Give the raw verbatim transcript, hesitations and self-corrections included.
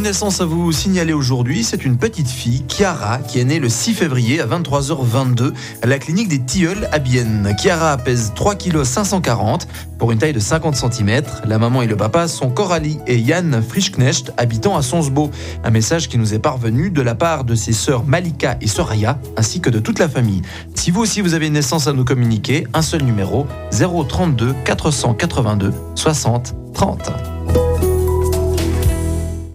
naissance à vous signaler aujourd'hui, c'est une petite fille, Chiara, qui est née le six février à vingt-trois heures vingt-deux à la clinique des Tilleuls à Bienne. Chiara pèse trois virgule cinq cent quarante kilos pour une taille de cinquante centimètres. La maman et le papa sont Coralie et Yann Frischknecht, habitant à Sonsbo. Un message qui nous est parvenu de la part de ses sœurs Malika et Soraya, ainsi que de toute la famille. Si vous aussi vous avez une naissance à nous communiquer, un seul numéro, zéro trente-deux quatre cent quatre-vingt-deux soixante trente.